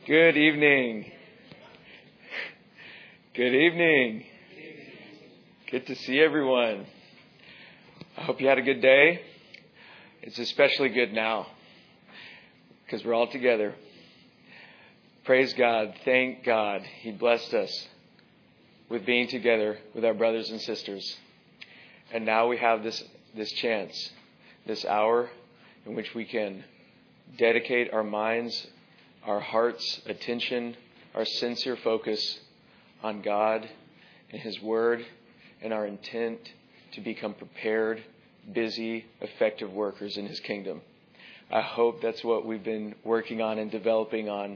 Good evening. Good evening. Good to see everyone. I hope you had a good day. It's especially good now because we're all together. Praise God. Thank God. He blessed us with being together with our brothers and sisters. And now we have this chance, this hour in which we can dedicate our minds, our hearts, attention, our sincere focus on God and His Word and our intent to become prepared, busy, effective workers in His kingdom. I hope that's what we've been working on and developing on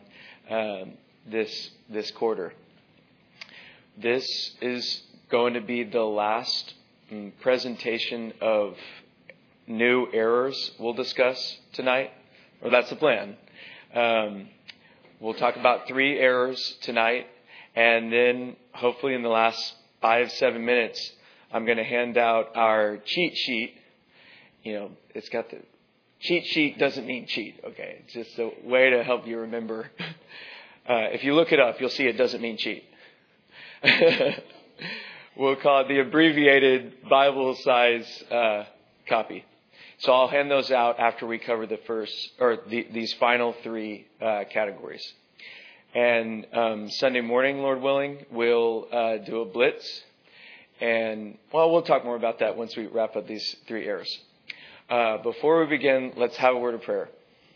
this quarter. This is going to be the last presentation of new errors we'll discuss tonight, or that's the plan. We'll talk about 3 errors tonight, and then hopefully in the last 5-7 minutes, I'm going to hand out our cheat sheet. You know, it's got the cheat sheet doesn't mean cheat. Okay, it's just a way to help you remember. If you look it up, you'll see it doesn't mean cheat. We'll call it the abbreviated Bible size copy. So I'll hand those out after we cover these final 3 categories. And Sunday morning, Lord willing, we'll do a blitz. And, we'll talk more about that once we wrap up these 3 errors. Before we begin, let's have a word of prayer.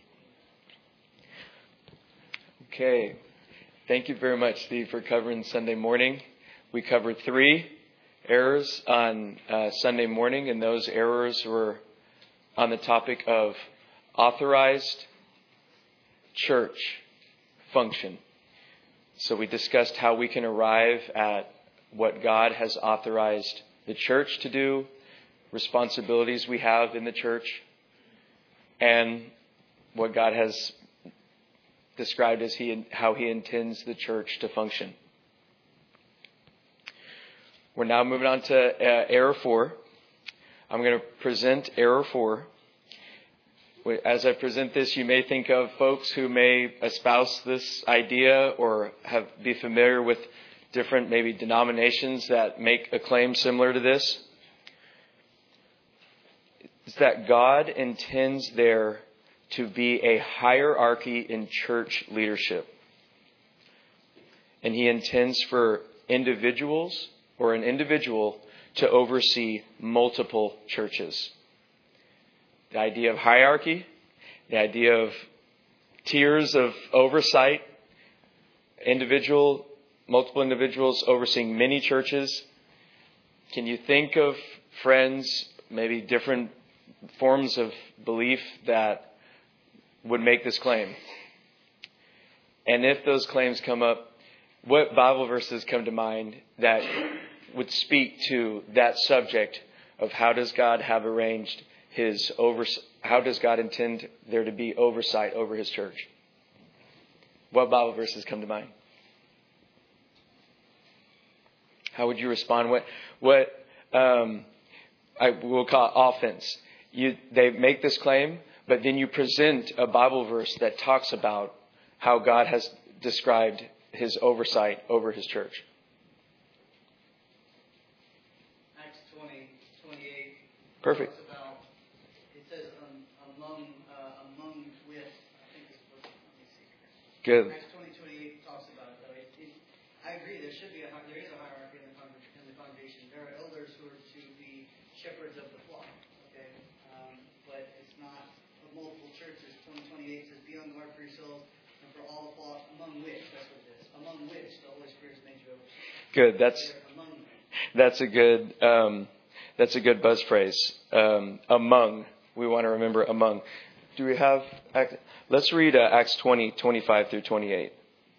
Okay. Thank you very much, Steve, for covering Sunday morning. We covered 3 errors on Sunday morning, and those errors were on the topic of authorized church function. So we discussed how we can arrive at what God has authorized the church to do, responsibilities we have in the church, and what God has described as how He intends the church to function. We're now moving on to error 4. I'm going to present error 4. As I present this, you may think of folks who may espouse this idea or be familiar with different maybe denominations that make a claim similar to this. It's that God intends there to be a hierarchy in church leadership. And He intends for individuals or an individual to oversee multiple churches. The idea of hierarchy, the idea of tiers of oversight, multiple individuals overseeing many churches. Can you think of friends, maybe different forms of belief that would make this claim? And if those claims come up, what Bible verses come to mind that would speak to that subject of how does God have arranged how does God intend there to be oversight over His church? What Bible verses come to mind? How would you respond? What I will call offense. They make this claim, but then you present a Bible verse that talks about how God has described His oversight over His church. Acts 20:28. Perfect. It says among with. I think this book. Let me see here. Good. Acts 20:28 talks about it. Though I agree. There is a hierarchy in the congregation. There are elders who are to be shepherds of the flock. Okay, but it's not for multiple churches. 20:28 says, "Be on guard for yourselves and for all the flock among which." That's what it is. Among which the Holy Spirit has made you over. Good. That's a good buzz phrase. Among. We want to remember among. Do we have? Let's read Acts 20:25 through 28.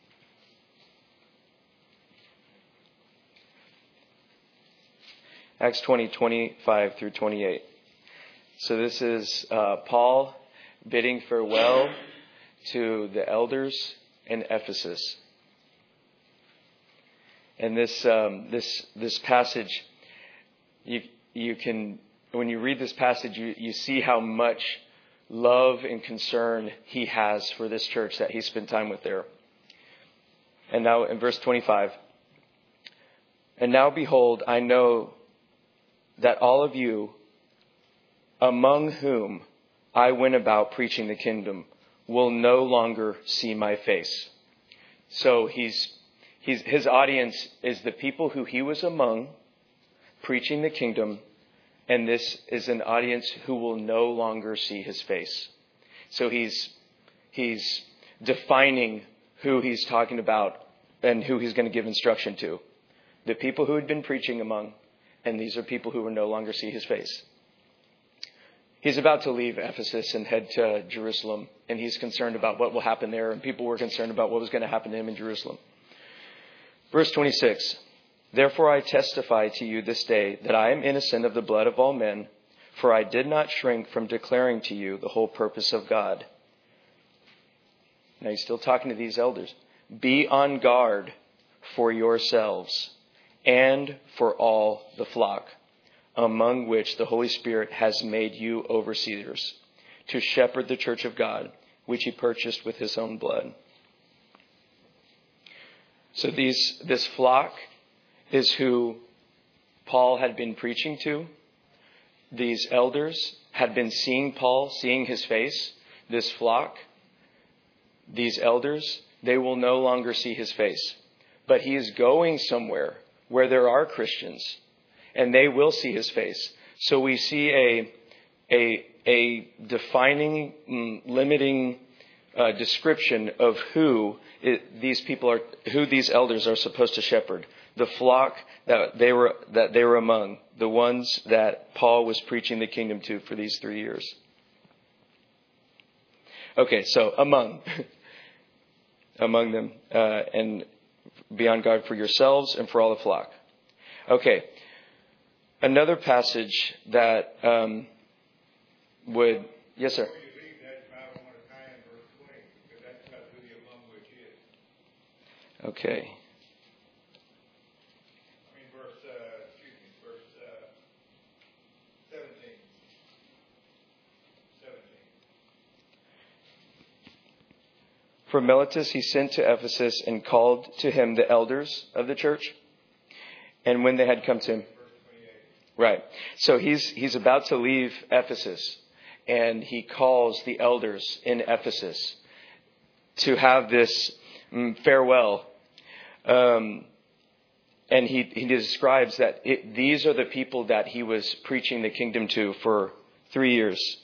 Acts 20:25 through 28. So this is Paul bidding farewell to the elders in Ephesus. And this passage, you can, when you read this passage, you see how much love and concern he has for this church that he spent time with there. And now in verse 25. And now behold, I know that all of you among whom I went about preaching the kingdom will no longer see my face. So his audience is the people who he was among preaching the kingdom. And this is an audience who will no longer see his face. So he's defining who he's talking about and who he's going to give instruction to. The people who had been preaching among, and these are people who will no longer see his face. He's about to leave Ephesus and head to Jerusalem, and he's concerned about what will happen there, and people were concerned about what was going to happen to him in Jerusalem. Verse 26, therefore I testify to you this day that I am innocent of the blood of all men, for I did not shrink from declaring to you the whole purpose of God. Now he's still talking to these elders. Be on guard for yourselves and for all the flock, among which the Holy Spirit has made you overseers, to shepherd the church of God, which he purchased with his own blood. So this flock is who Paul had been preaching to. These elders had been seeing Paul, seeing his face. This flock, these elders, they will no longer see his face. But he is going somewhere where there are Christians, and they will see his face. So we see a defining, limiting description of who these elders are supposed to shepherd. The flock that they were among, the ones that Paul was preaching the kingdom to for these 3 years. Okay, so among them, and be on guard for yourselves and for all the flock. Okay, another passage that would... Yes, sir. Okay. Verse 17. For Miletus he sent to Ephesus and called to him the elders of the church. And when they had come to him... Right. So he's about to leave Ephesus, and he calls the elders in Ephesus to have this farewell. And he describes that these are the people that he was preaching the kingdom to for 3 years.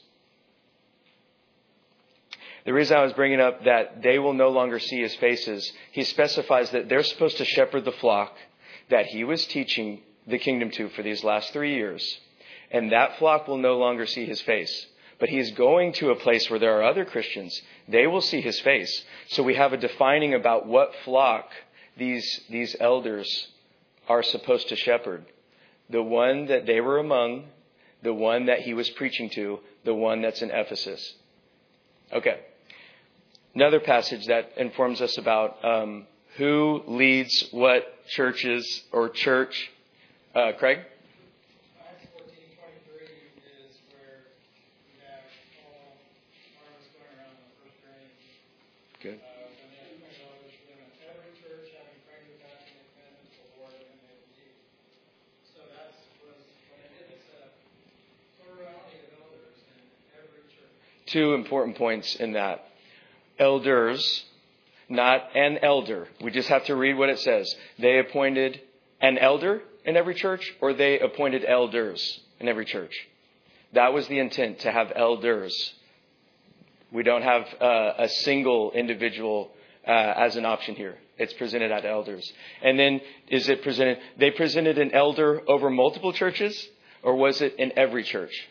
The reason I was bringing up that they will no longer see his faces, he specifies that they're supposed to shepherd the flock that he was teaching the kingdom to for these last 3 years. And that flock will no longer see his face. But he is going to a place where there are other Christians. They will see his face. So we have a defining about what flock these elders are supposed to shepherd. The one that they were among, the one that he was preaching to, the one that's in Ephesus. Okay. Another passage that informs us about who leads what churches or church. Craig? Acts 14:23 is where we have Paul Barnabas going around on the first journey. Good. And they have pointed out which them in every church having prayed with God and commitment to the Lord and they believe. So that was what it did. It's a plurality of elders in every church. Two important points in that. Elders, not an elder. We just have to read what it says. They appointed an elder in every church, or they appointed elders in every church. That was the intent, to have elders. We don't have a single individual as an option here. It's presented at elders. And then is it presented, they presented an elder over multiple churches, or was it in every church?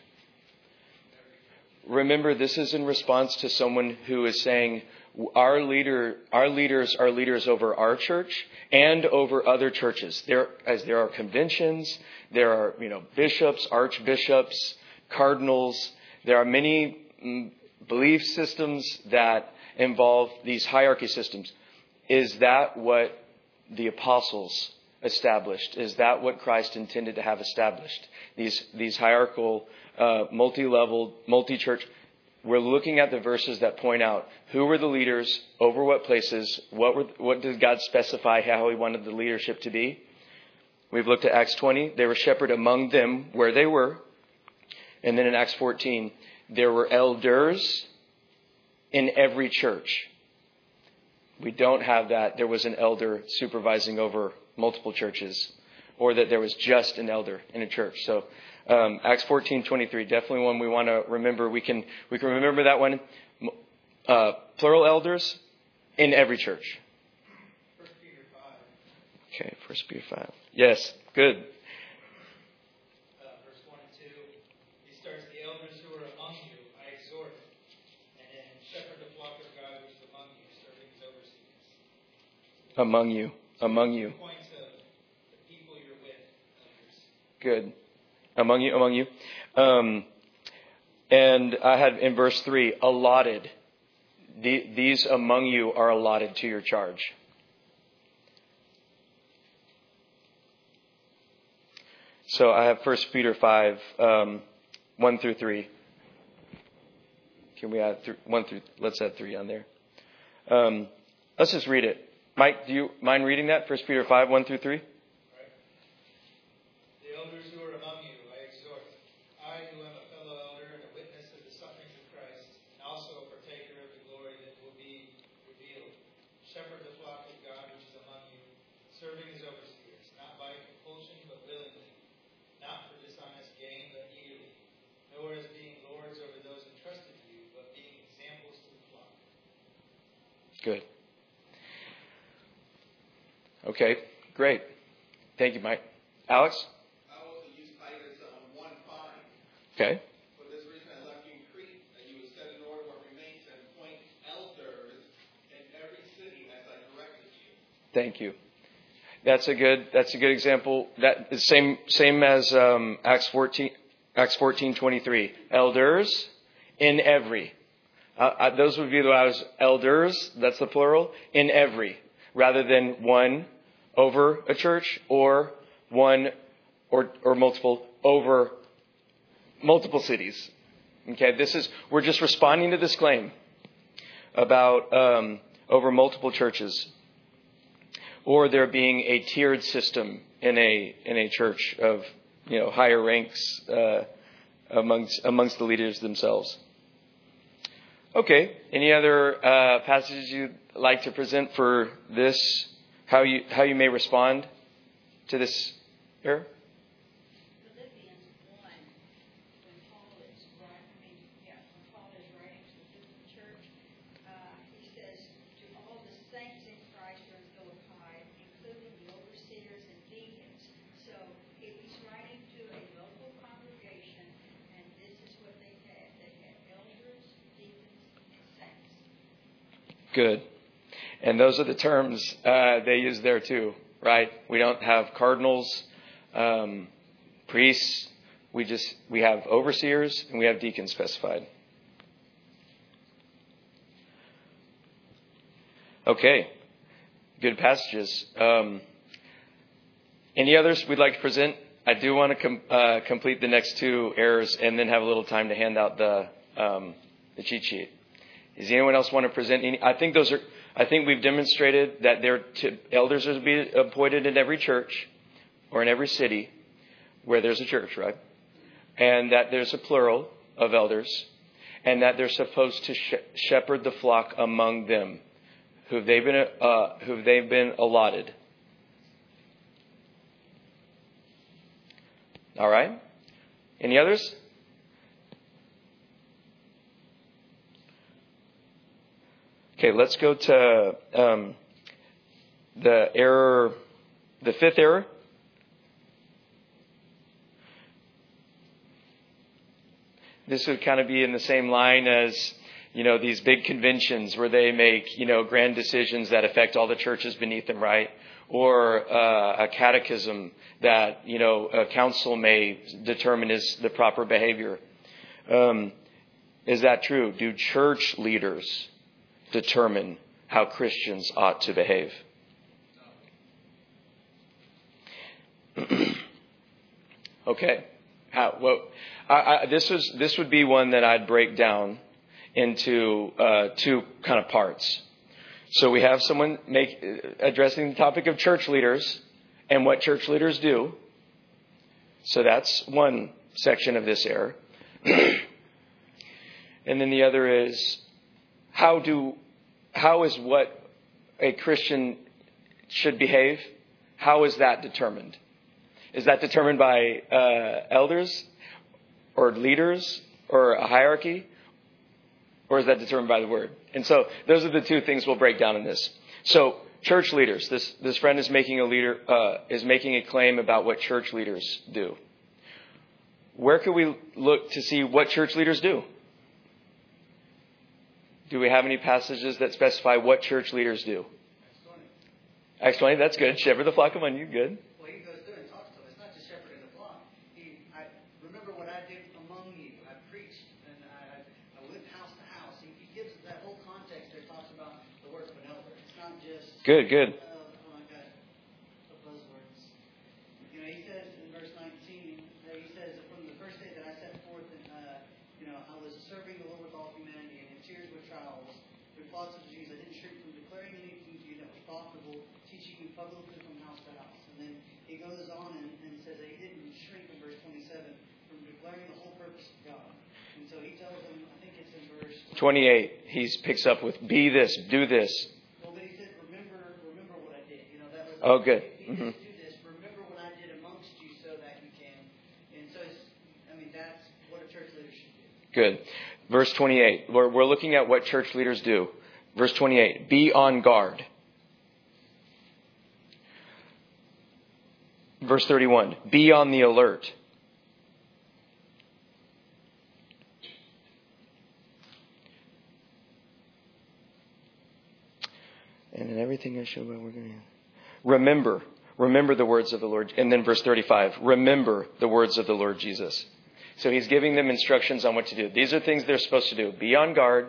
Remember, this is in response to someone who is saying, our leaders are leaders over our church and over other churches. There are conventions, there are bishops, archbishops, cardinals. There are many belief systems that involve these hierarchy systems. Is that what the apostles established? Is that what Christ intended to have established? These hierarchical, multi-level, multi-church. we're looking at the verses that point out who were the leaders, over what places, what did God specify how he wanted the leadership to be. We've looked at Acts 20. They were shepherd among them where they were. And then in Acts 14, there were elders in every church. We don't have that there was an elder supervising over multiple churches, or that there was just an elder in a church. So Acts 14:23, definitely one we want to remember. We can remember that one. Plural elders in every church. 1 Peter 5. Okay, 1 Peter 5. Yes, good. Verse 1 and 2. He starts, the elders who are among you, I exhort, and then shepherd the flock of God which is among you, serving as overseers. Among you. Point to the people you're with, elders. Good. Among you. And I had in verse 3, allotted. These among you are allotted to your charge. So I have 1 Peter 5, 1 through 3. Can we add let's add 3 on there. Let's just read it. Mike, do you mind reading that? 1 Peter 5, 1 through 3? The elders who are among you, I exhort. I, who am a fellow elder and a witness of the sufferings of Christ, and also a partaker of the glory that will be revealed. Shepherd the flock of God which is among you, serving as overseers, not by compulsion but willingly, not for dishonest gain but eagerly, nor as being lords over those entrusted to you, but being examples to the flock. Good. Okay, great. Thank you, Mike. Alex? I also use Titus 1:5. Okay. For this reason I left you in Crete, that you would set in order what remains and appoint elders in every city as I directed you. Thank you. That's a good example. That is same as Acts 14:23. Elders in every. Those would be the ones. Elders. That's the plural. In every, rather than one over a church or one or multiple over multiple cities. Okay, we're just responding to this claim about over multiple churches, or there being a tiered system in a church of higher ranks amongst the leaders themselves. Okay, any other passages you'd like to present for this? How you may respond to this here? Philippians 1, when Paul is writing to the Philippian church, he says, to all the saints in Christ are in Philippi, including the overseers and deacons. So he's writing to a local congregation, and this is what they had. They had elders, deacons, and saints. Good. And those are the terms they use there too, right? We don't have cardinals, priests. We have overseers and we have deacons specified. Okay. Good passages. Any others we'd like to present? I do want to complete the next 2 errors and then have a little time to hand out the cheat sheet. Does anyone else want to present any? I think we've demonstrated that elders are to be appointed in every church or in every city where there's a church, right? And that there's a plural of elders, and that they're supposed to shepherd the flock among them, who they've been allotted. All right. Any others? Okay, let's go to the 5th error. This would kind of be in the same line as, these big conventions where they make, grand decisions that affect all the churches beneath them, right? Or a catechism that, a council may determine is the proper behavior. Is that true? Do church leaders determine how Christians ought to behave? Okay. This would be one that I'd break down into two kind of parts. So we have someone addressing the topic of church leaders and what church leaders do. So that's one section of this error. And then the other is how is what a Christian should behave? How is that determined? Is that determined by elders or leaders or a hierarchy? Or is that determined by the word? And so those are the two things we'll break down in this. So church leaders. This friend is making a claim about what church leaders do. Where could we look to see what church leaders do? Do we have any passages that specify what church leaders do? Acts 20, that's good. Shepherd the flock among you, good. Well, he goes through and talks to them. It's not just shepherding the flock. I remember what I did among you. I preached and I went house to house. He gives that whole context there. Talks about the work of an elder. It's not just good. Oh my God, the buzzwords. You know, he says in verse 19. He says from the first day that I set forth, I was serving the Lord with all humanity and in tears with trials, with thoughts of Jews. I didn't shrink from declaring anything to you that was profitable, teaching you publicly from house to house. And then he goes on and says that he didn't shrink in verse 27 from declaring the whole purpose of God. And so he tells them, I think it's in verse 28, he picks up with be this, do this. Well, but he said, remember what I did. That was good. Do this. Remember what I did amongst you so that you can. And so that's what a church leader should do. Good. Verse 28. We're looking at what church leaders do. Verse 28. Be on guard. Verse 31. Be on the alert. And in everything I show by we're going to remember the words of the Lord. And then verse 35. Remember the words of the Lord Jesus. So he's giving them instructions on what to do. These are things they're supposed to do. Be on guard.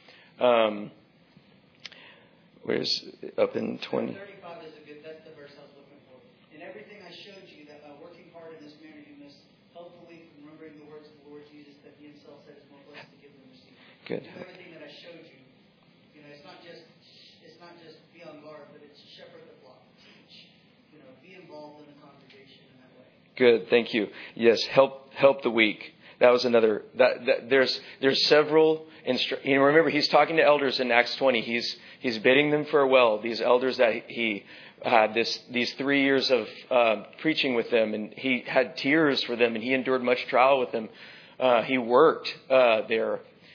Where's up in 20? 35 is that's the verse I was looking for. In everything I showed you that by working hard in this manner, you must hopefully remembering the words of the Lord Jesus that he himself said is more blessed to give than receive. Good. Do everything that I showed you. It's not just be on guard, but it's shepherd the flock, teach. Be involved in the congregation in that way. Good, thank you. Yes, help the weak. That was another. There's several. Remember, he's talking to elders in Acts 20. He's bidding them farewell. These elders that he had these 3 years of preaching with them, and he had tears for them, and he endured much trial with them. He worked there,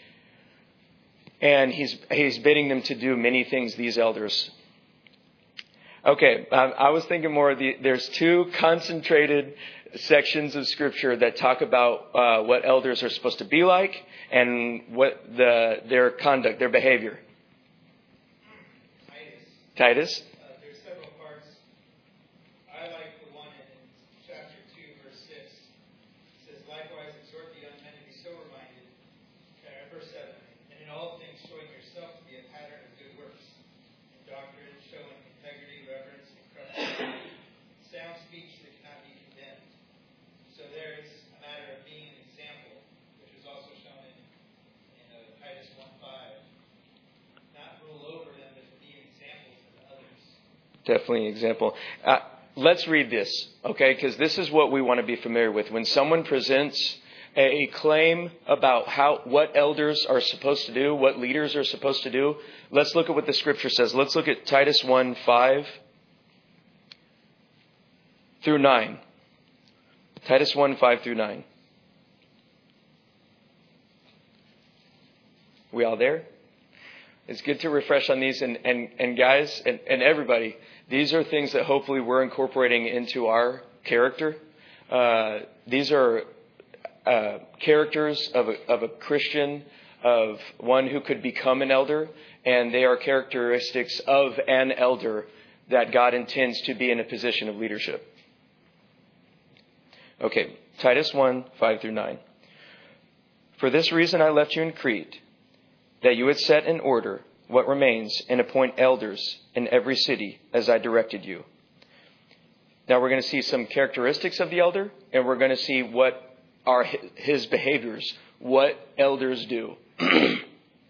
and he's bidding them to do many things. These elders. Okay, I was thinking more of there's two concentrated sections of Scripture that talk about what elders are supposed to be like and what their conduct, their behavior. Titus. There's several parts. I like the one in chapter 2, verse 6. It says, likewise, exhort the young men to be sober-minded. Verse 7. And in all things showing yourself to be a pattern of good works. In doctrine, showing integrity, reverence, and corruption. Sound speech that cannot be condemned. So there it's a matter of being an example, which is also shown in Titus 1:5. Not rule over them, but to be an example to the others. Definitely an example. Let's read this, okay? Because this is what we want to be familiar with. When someone presents a claim about what elders are supposed to do, what leaders are supposed to do, let's look at what the Scripture says. Let's look at Titus 1:5 through 9. Titus 1:5 through 9. We all there? It's good to refresh on these. And guys, and everybody, these are things that hopefully we're incorporating into our character. These are characters of a Christian, of one who could become an elder. And they are characteristics of an elder that God intends to be in a position of leadership. Okay, Titus 1:5 through 9. For this reason I left you in Crete, that you would set in order what remains and appoint elders in every city as I directed you. Now we're going to see some characteristics of the elder, and we're going to see what are his behaviors, what elders do.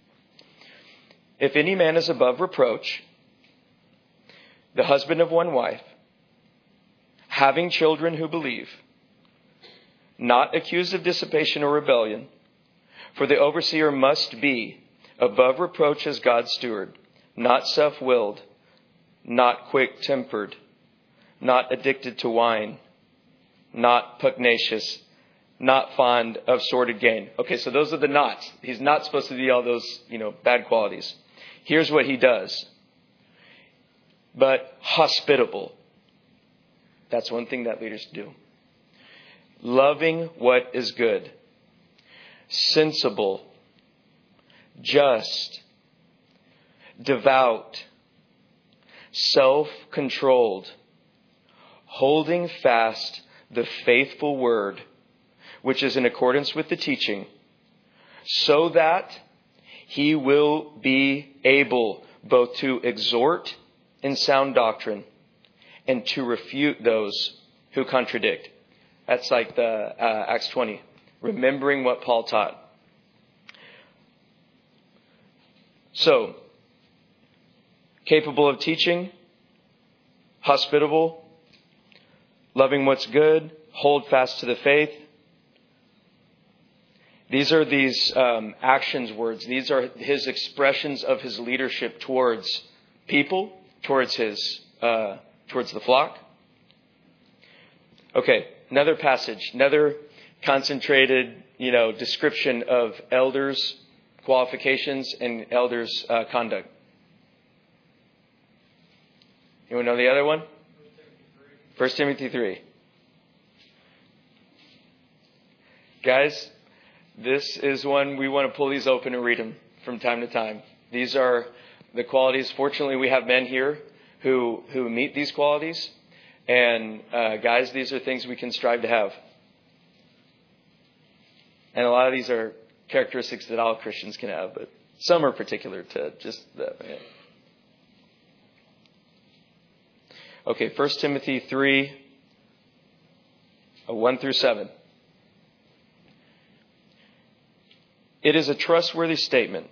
if any man is above reproach, the husband of one wife, having children who believe, not accused of dissipation or rebellion, for the overseer must be above reproach as God's steward, not self-willed, not quick-tempered, not addicted to wine, not pugnacious, not fond of sordid gain. Okay, so those are the nots. He's not supposed to do all those, bad qualities. Here's what he does. But hospitable. That's one thing that leaders do. Loving what is good. Sensible. Just. Devout. Self-controlled. Holding fast the faithful word, which is in accordance with the teaching, so that he will be able both to exhort in sound doctrine and to refute those who contradict. That's like the Acts 20, remembering what Paul taught. So, capable of teaching, hospitable, loving what's good, hold fast to the faith. These are these actions words. These are his expressions of his leadership towards people, towards the flock. Okay, another passage, another concentrated, description of elders' qualifications and elders' conduct. You want to know the other one? 1 Timothy 3. Guys, this is one we want to pull these open and read them from time to time. These are the qualities. Fortunately, we have men here who meet these qualities. And guys, these are things we can strive to have. And a lot of these are characteristics that all Christians can have, but some are particular to just that. Man. Okay, 1 Timothy 3, 1 through 7. It is a trustworthy statement.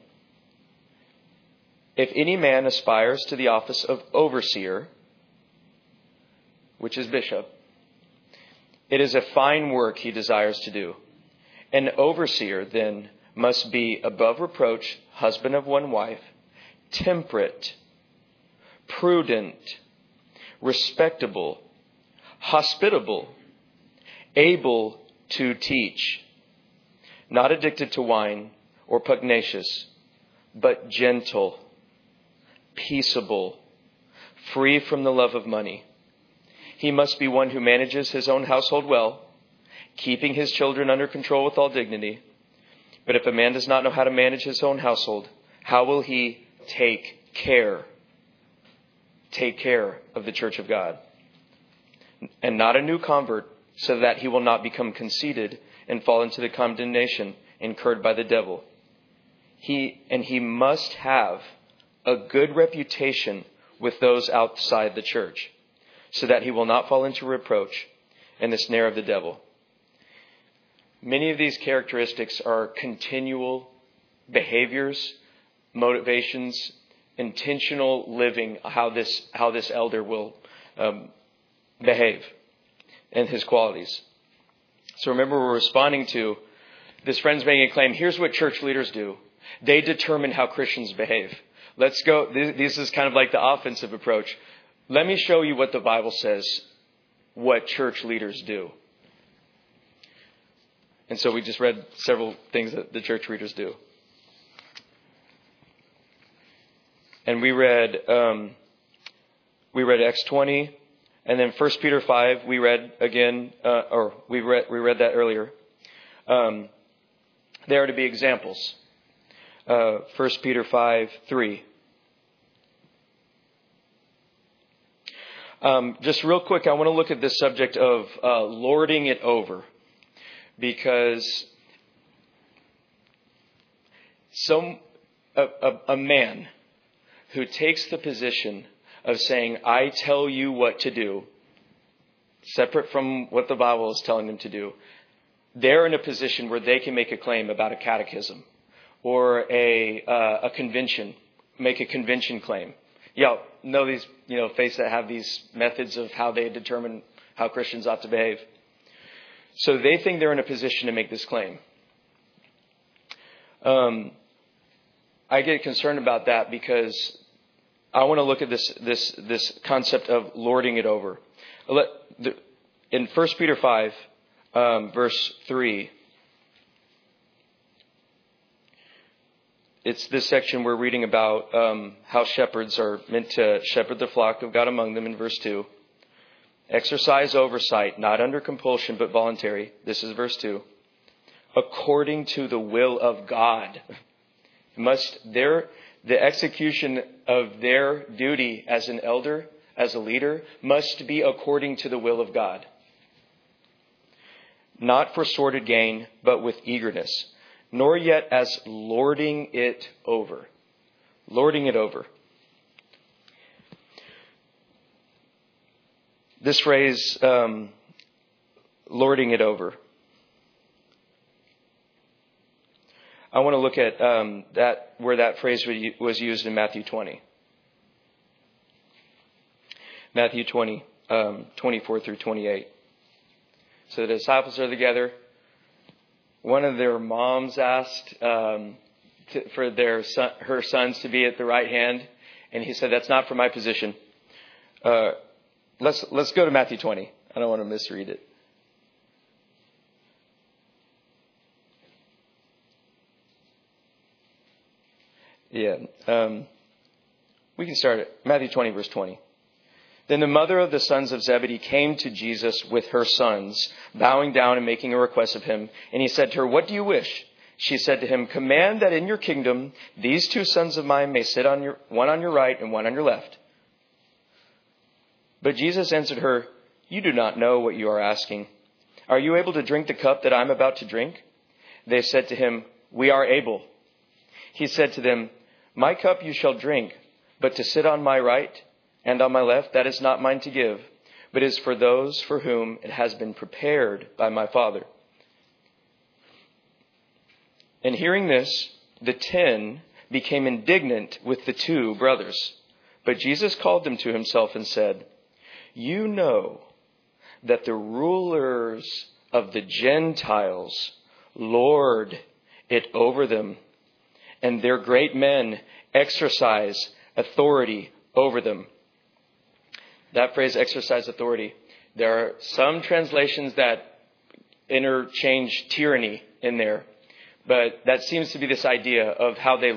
If any man aspires to the office of overseer, which is bishop, it is a fine work he desires to do. An overseer, then, must be above reproach, husband of one wife, temperate, prudent, respectable, hospitable, able to teach, not addicted to wine or pugnacious, but gentle, peaceable, free from the love of money. He must be one who manages his own household well, keeping his children under control with all dignity. But if a man does not know how to manage his own household, how will he take care of the church of God? And not a new convert, so that he will not become conceited and fall into the condemnation incurred by the devil. He must have a good reputation with those outside the church, so that he will not fall into reproach and the snare of the devil. Many of these characteristics are continual behaviors, motivations, intentional living, how this elder will behave, and his qualities. So remember, we're responding to this friend's making a claim. Here's what church leaders do. They determine how Christians behave. Let's go. This is kind of like the offensive approach. Let me show you what the Bible says, what church leaders do. And so we just read several things that the church leaders do. And we read Acts 20, and then 1 Peter 5. We read again, we read that earlier. They are to be examples. 1 Peter 5, 3. Just real quick, I want to look at this subject of lording it over, because a man who takes the position of saying, I tell you what to do, separate from what the Bible is telling them to do, they're in a position where they can make a claim about a catechism or a convention make a convention claim. Y'all know these, faiths that have these methods of how they determine how Christians ought to behave. So they think they're in a position to make this claim. I get concerned about that because I want to look at this concept of lording it over. In 1 Peter 5, verse 3, it's this section we're reading about how shepherds are meant to shepherd the flock of God among them in verse 2. Exercise oversight, not under compulsion, but voluntary. This is verse 2. According to the will of God. The execution of their duty as an elder, as a leader, must be according to the will of God. Not for sordid gain, but with eagerness. Nor yet as lording it over. Lording it over. This phrase, lording it over. I want to look at where that phrase was used in Matthew 20. Matthew 20, 24 through 28. So the disciples are together. One of their moms asked for her sons to be at the right hand, and he said, "That's not for my position." Let's go to Matthew 20. I don't want to misread it. Yeah, we can start at Matthew 20, verse 20. Then the mother of the sons of Zebedee came to Jesus with her sons, bowing down and making a request of him. And he said to her, "What do you wish?" She said to him, "Command that in your kingdom these two sons of mine may sit one on your right and one on your left." But Jesus answered her, "You do not know what you are asking. Are you able to drink the cup that I am about to drink?" They said to him, "We are able." He said to them, "My cup you shall drink, but to sit on my right and on my left, that is not mine to give, but is for those for whom it has been prepared by my Father." And hearing this, the 10 became indignant with the two brothers. But Jesus called them to himself and said, "You know that the rulers of the Gentiles lord it over them, and their great men exercise authority over them." That phrase, exercise authority. There are some translations that interchange tyranny in there, but that seems to be this idea of how they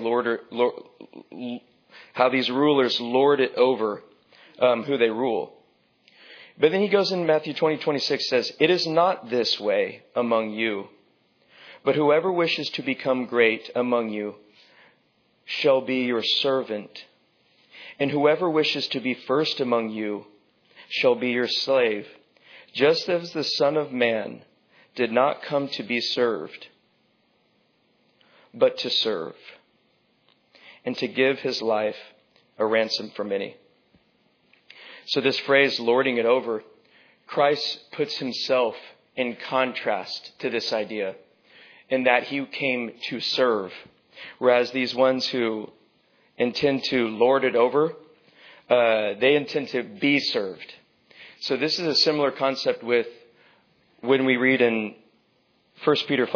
how these rulers lord it over who they rule. But then he goes in Matthew 20:26 says, "It is not this way among you, but whoever wishes to become great among you shall be your servant. And whoever wishes to be first among you shall be your slave, just as the Son of Man did not come to be served, but to serve, and to give his life a ransom for many." So this phrase, lording it over, Christ puts himself in contrast to this idea, in that he came to serve. Whereas these ones who intend to lord it over, they intend to be served. So this is a similar concept with when we read in 1 Peter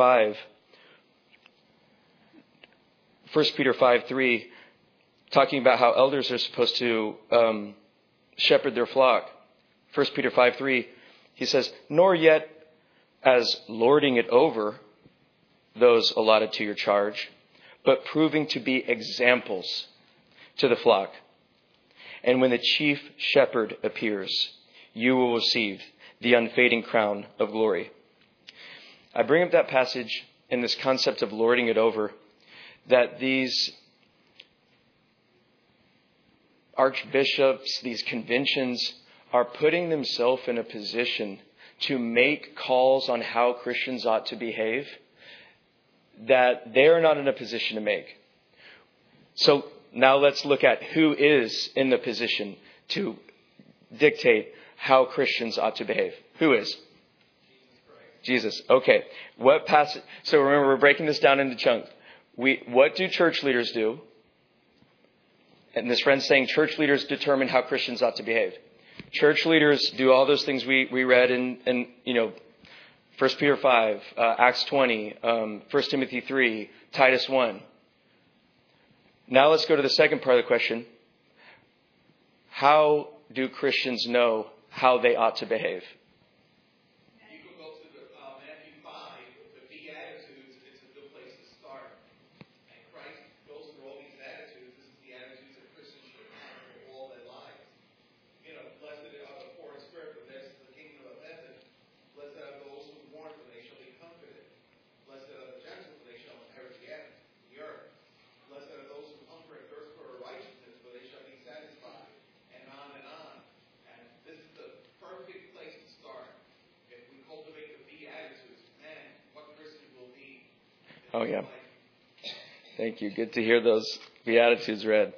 5:3, talking about how elders are supposed to shepherd their flock. 1 Peter 5:3, he says, "Nor yet as lording it over those allotted to your charge, but proving to be examples to the flock. And when the chief shepherd appears, you will receive the unfading crown of glory." I bring up that passage in this concept of lording it over, that these archbishops, these conventions, are putting themselves in a position to make calls on how Christians ought to behave that they're not in a position to make. So now let's look at who is in the position to dictate how Christians ought to behave. Who is? Jesus. Okay. What passage? So remember, we're breaking this down into chunks. What do church leaders do? And this friend's saying church leaders determine how Christians ought to behave. Church leaders do all those things we read in 1 Peter 5, Acts 20, 1 Timothy 3, Titus 1. Now let's go to the second part of the question. How do Christians know how they ought to behave? You can go to the Matthew 5, the Beatitudes. It's a good place to start. And Christ goes through all these attitudes. This is the attitudes that Christians should have for all their lives. Blessed are the poor in spirit, for theirs is the kingdom of heaven. Blessed are those who mourn, for they shall be comforted. Blessed are the gentle, for they shall inherit the earth. Blessed are those who hunger and thirst for righteousness, for they shall be satisfied. And on and on. And this is the perfect place to start. If we cultivate the Beatitudes, man, what Christians will be. Oh, yeah. Thank you. Good to hear those Beatitudes read.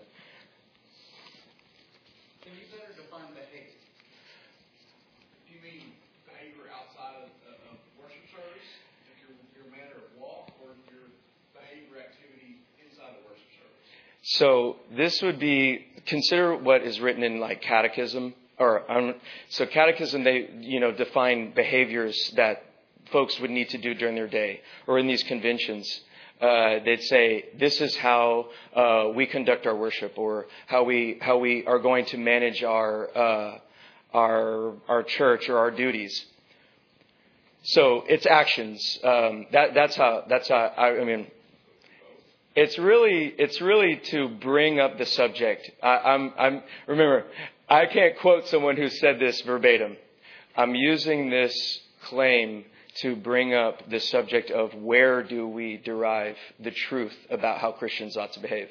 Can you better define behavior? Do you mean behavior outside of worship service? Like your manner of walk, or your behavior activity inside of worship service? So this would be, consider what is written in like catechism. So catechism, they, define behaviors that folks would need to do during their day. Or in these conventions, they'd say, this is how we conduct our worship, or how we are going to manage our church or our duties. So it's actions. That's how I mean. It's really to bring up the subject. Remember, I can't quote someone who said this verbatim. I'm using this claim to bring up the subject of where do we derive the truth about how Christians ought to behave.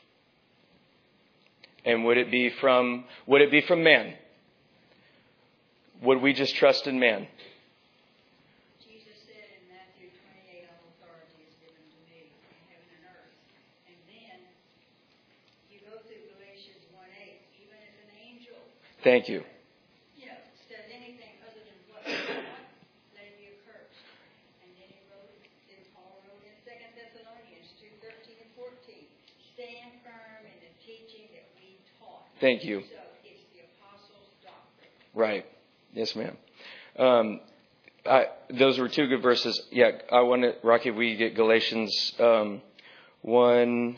And would it be from man? Would we just trust in man? Jesus said in Matthew 28, all authority is given to me in heaven and earth. And then you go through Galatians 1:8, even if an angel, Thank you. says anything other than what God, let it be accursed. And then Paul wrote in 2 Thessalonians 2:13 and 14, stand firm in the teaching that we taught. Thank you. So it's the apostles' doctrine. Right. Yes, ma'am. Those were two good verses. Yeah, I want to, Rocky, we get Galatians 1,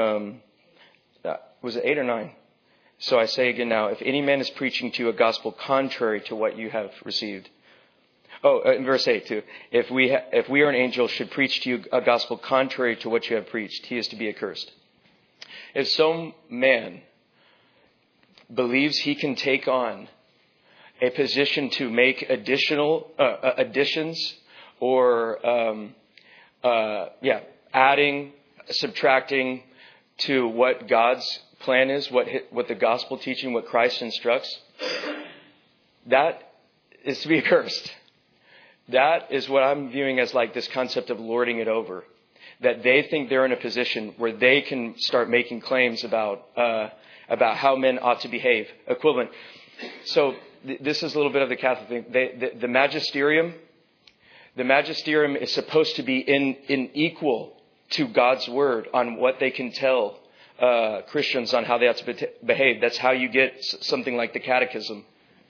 was it 8 or 9? So I say again now, if any man is preaching to you a gospel contrary to what you have received. In verse 8 too. If we are an angel should preach to you a gospel contrary to what you have preached, he is to be accursed. If some man believes he can take on a position to make additional additions or adding, subtracting to what God's plan is, what the gospel teaching, what Christ instructs, that is to be accursed. That is what I'm viewing as like this concept of lording it over. That they think they're in a position where they can start making claims about how men ought to behave. Equivalent. So this is a little bit of the Catholic thing. The magisterium is supposed to be in equal to God's word on what they can tell Christians on how they ought to behave. That's how you get something like the catechism.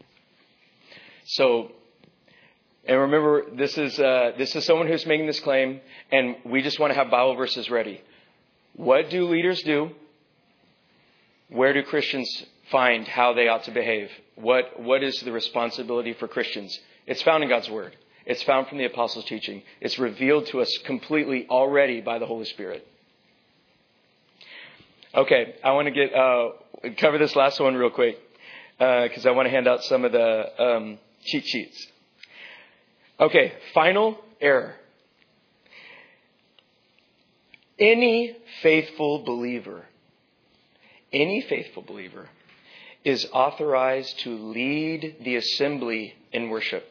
So, and remember, this is someone who's making this claim, and we just want to have Bible verses ready. What do leaders do? Where do Christians find how they ought to behave? What is the responsibility for Christians? It's found in God's word. It's found from the apostles' teaching. It's revealed to us completely already by the Holy Spirit. Okay, I want to cover this last one real quick because I want to hand out some of the cheat sheets. Okay, final error. Any faithful believer is authorized to lead the assembly in worship.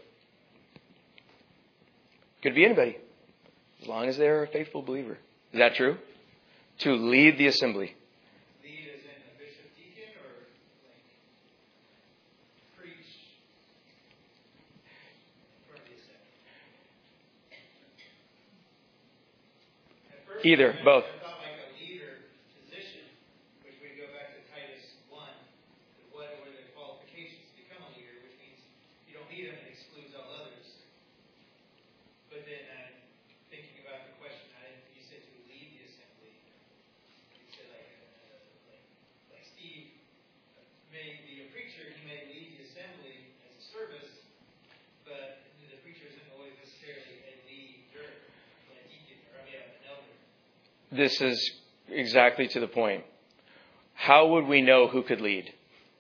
Could be anybody, as long as they're a faithful believer. Is that true? To lead the assembly. Lead as in a bishop deacon, or like preach for the assembly? At first, Either, both. I thought like a leader position, which we go back to preacher, he may lead the assembly as a service, but the preacher isn't always necessarily a leader, a deacon, or an elder. This is exactly to the point. How would we know who could lead?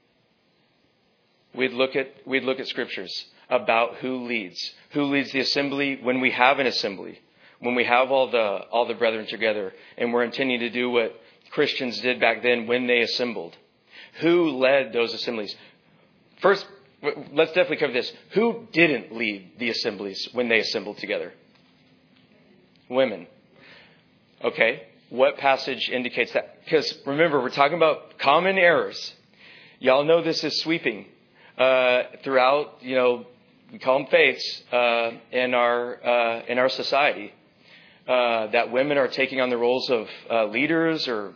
We'd look at scriptures about who leads the assembly when we have an assembly, when we have all the brethren together, and we're intending to do what Christians did back then when they assembled. Who led those assemblies? First, let's definitely cover this. Who didn't lead the assemblies when they assembled together? Women. Okay. What passage indicates that? Because remember, we're talking about common errors. Y'all know this is sweeping throughout, we call them faiths in our society. That women are taking on the roles of leaders or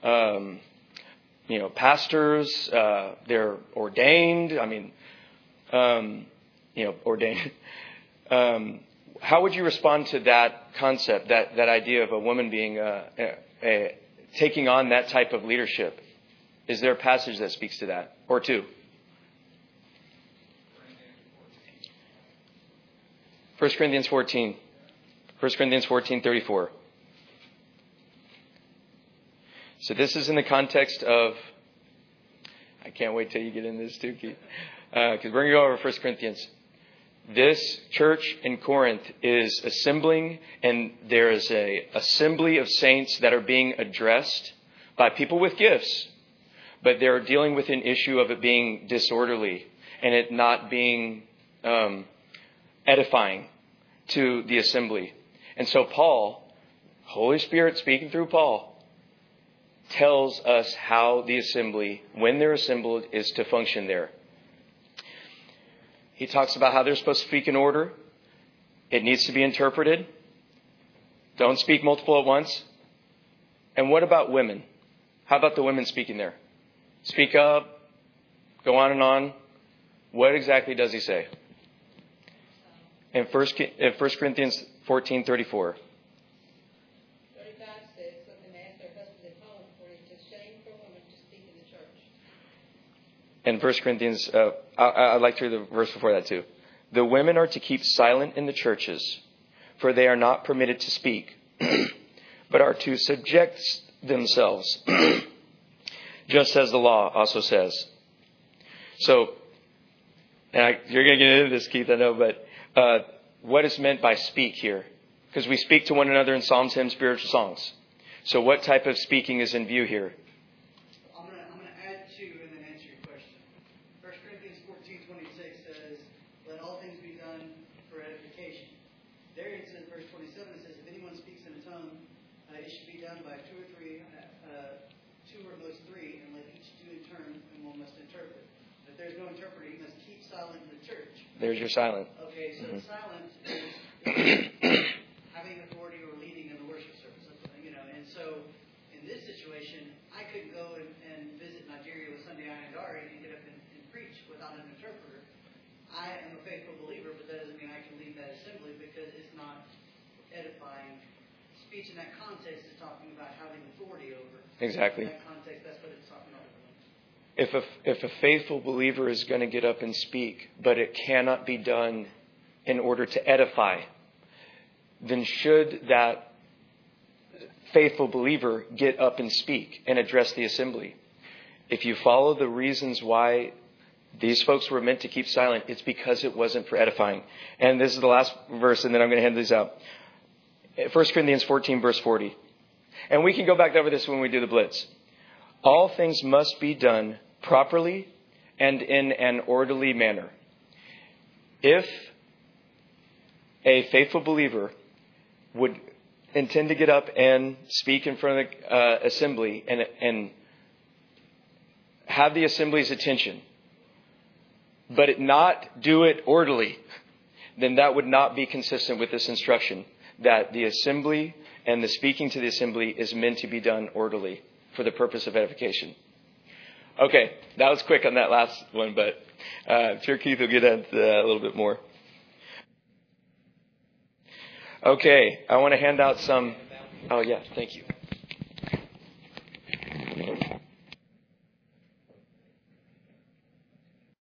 pastors. They're ordained. Ordained. How would you respond to that concept, that idea of a woman being taking on that type of leadership? Is there a passage that speaks to that, or two? 1 Corinthians 14. 1 Corinthians 14:34. So this is in the context of, I can't wait till you get into this too, Keith, because we're going to go over 1 Corinthians. This church in Corinth is assembling, and there is a assembly of saints that are being addressed by people with gifts, but they're dealing with an issue of it being disorderly and it not being edifying to the assembly. And so Paul, Holy Spirit speaking through Paul, tells us how the assembly, when they're assembled, is to function there. He talks about how they're supposed to speak in order. It needs to be interpreted. Don't speak multiple at once. And what about women? How about the women speaking there? Speak up. Go on and on. What exactly does he say? In 1 Corinthians 14:34. 35 says, let them ask their husbands at home, for it is a shame for women to speak in the church. In 1 Corinthians, I'd like to read the verse before that too. The women are to keep silent in the churches, for they are not permitted to speak, but are to subject themselves, just as the law also says. So, you're going to get into this, Keith, I know, but what is meant by speak here? Because we speak to one another in psalms, hymns, spiritual songs. So what type of speaking is in view here? I'm going to add to and then answer your question. 1 Corinthians 14:26 says, let all things be done for edification. There it says, verse 27, it says, if anyone speaks in a tongue, it should be done by two or most three, and let each do in turn, and one must interpret. If there's no interpreter, you must keep silent in the church. There's your silent. Okay, so silent is having authority or leading in the worship service. And so in this situation, I couldn't go and visit Nigeria with Sunday Ayandari and get up and preach without an interpreter. I am a faithful believer, but that doesn't mean I can lead that assembly because it's not edifying. Speech in that context is talking about having authority over. Exactly. In that context, that's what it's talking about. If a faithful believer is going to get up and speak, but it cannot be done in order to edify, then should that faithful believer get up and speak and address the assembly? If you follow the reasons why these folks were meant to keep silent, it's because it wasn't for edifying. And this is the last verse, and then I'm going to hand these out. 1 Corinthians 14, verse 40. And we can go back over this when we do the blitz. All things must be done properly and in an orderly manner. If a faithful believer would intend to get up and speak in front of the assembly and have the assembly's attention, but not do it orderly, then that would not be consistent with this instruction that the assembly and the speaking to the assembly is meant to be done orderly for the purpose of edification. Okay, that was quick on that last one, but I'm sure Keith will get into that a little bit more. Okay, I want to hand out some. Oh, yeah, thank you.